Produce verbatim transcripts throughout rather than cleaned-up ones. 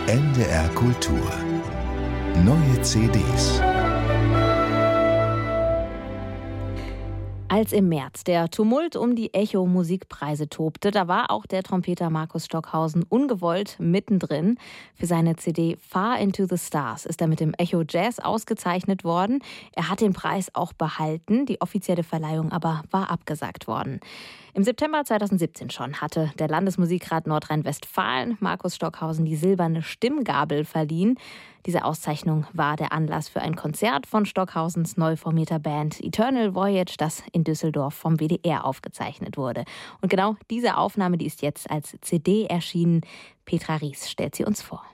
N D R Kultur. Neue C Ds. Als im März der Tumult um die Echo-Musikpreise tobte, da war auch der Trompeter Markus Stockhausen ungewollt mittendrin. Für seine C D Far Into the Stars ist er mit dem Echo Jazz ausgezeichnet worden. Er hat den Preis auch behalten, die offizielle Verleihung aber war abgesagt worden. Im September zweitausendsiebzehn schon hatte der Landesmusikrat Nordrhein-Westfalen Markus Stockhausen die silberne Stimmgabel verliehen. Diese Auszeichnung war der Anlass für ein Konzert von Stockhausens neu formierter Band Eternal Voyage, das in Düsseldorf vom W D R aufgezeichnet wurde. Und genau diese Aufnahme, die ist jetzt als C D erschienen. Petra Ries stellt sie uns vor.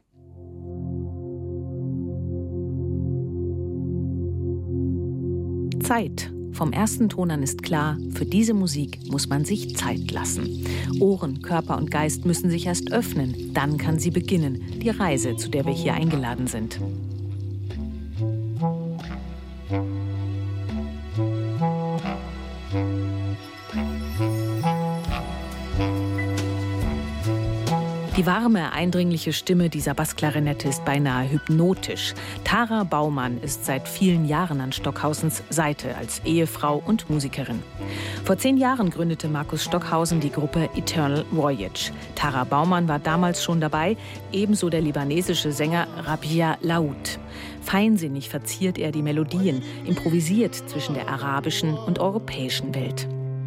Zeit. Vom ersten Ton an ist klar, für diese Musik muss man sich Zeit lassen. Ohren, Körper und Geist müssen sich erst öffnen, dann kann sie beginnen, die Reise, zu der wir hier eingeladen sind. Die warme, eindringliche Stimme dieser Bassklarinette ist beinahe hypnotisch. Tara Baumann ist seit vielen Jahren an Stockhausens Seite als Ehefrau und Musikerin. Vor zehn Jahren gründete Markus Stockhausen die Gruppe Eternal Voyage. Tara Baumann war damals schon dabei, ebenso der libanesische Sänger Rabia Laoud. Feinsinnig verziert er die Melodien, improvisiert zwischen der arabischen und europäischen Welt.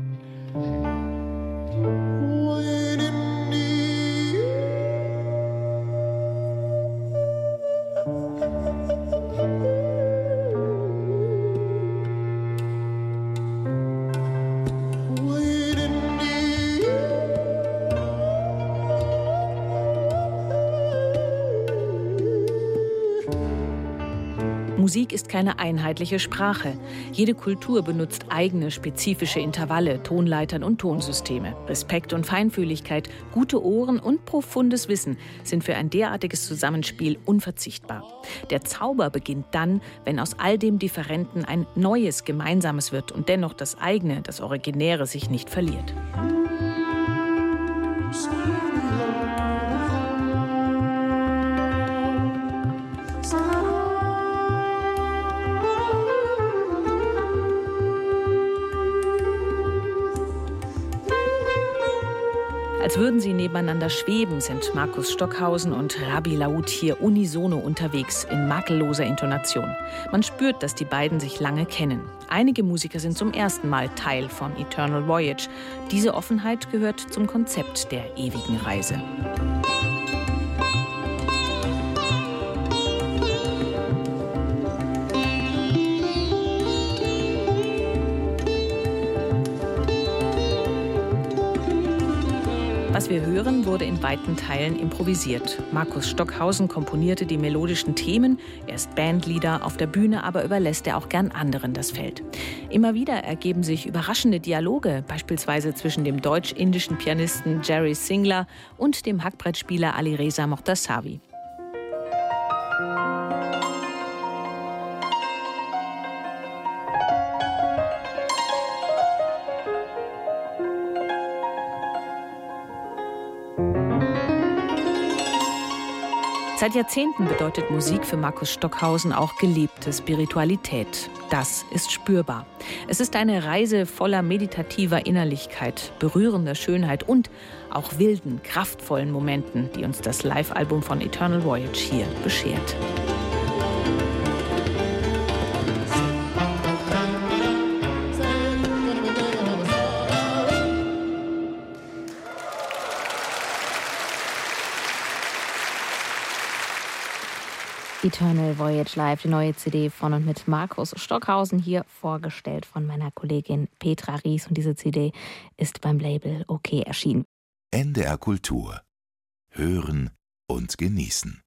Musik ist keine einheitliche Sprache. Jede Kultur benutzt eigene spezifische Intervalle, Tonleitern und Tonsysteme. Respekt und Feinfühligkeit, gute Ohren und profundes Wissen sind für ein derartiges Zusammenspiel unverzichtbar. Der Zauber beginnt dann, wenn aus all dem Differenten ein neues Gemeinsames wird und dennoch das eigene, das Originäre sich nicht verliert. Als würden sie nebeneinander schweben, sind Markus Stockhausen und Rabia Laoud hier unisono unterwegs in makelloser Intonation. Man spürt, dass die beiden sich lange kennen. Einige Musiker sind zum ersten Mal Teil von Eternal Voyage. Diese Offenheit gehört zum Konzept der ewigen Reise. Was wir hören, wurde in weiten Teilen improvisiert. Markus Stockhausen komponierte die melodischen Themen, er ist Bandleader, auf der Bühne aber überlässt er auch gern anderen das Feld. Immer wieder ergeben sich überraschende Dialoge, beispielsweise zwischen dem deutsch-indischen Pianisten Jerry Singler und dem Hackbrettspieler Alireza Mortasavi. Seit Jahrzehnten bedeutet Musik für Markus Stockhausen auch gelebte Spiritualität. Das ist spürbar. Es ist eine Reise voller meditativer Innerlichkeit, berührender Schönheit und auch wilden, kraftvollen Momenten, die uns das Live-Album von Eternal Voyage hier beschert. Eternal Voyage Live, die neue C D von und mit Markus Stockhausen, hier vorgestellt von meiner Kollegin Petra Ries. Und diese C D ist beim Label OK erschienen. N D R Kultur. Hören und genießen.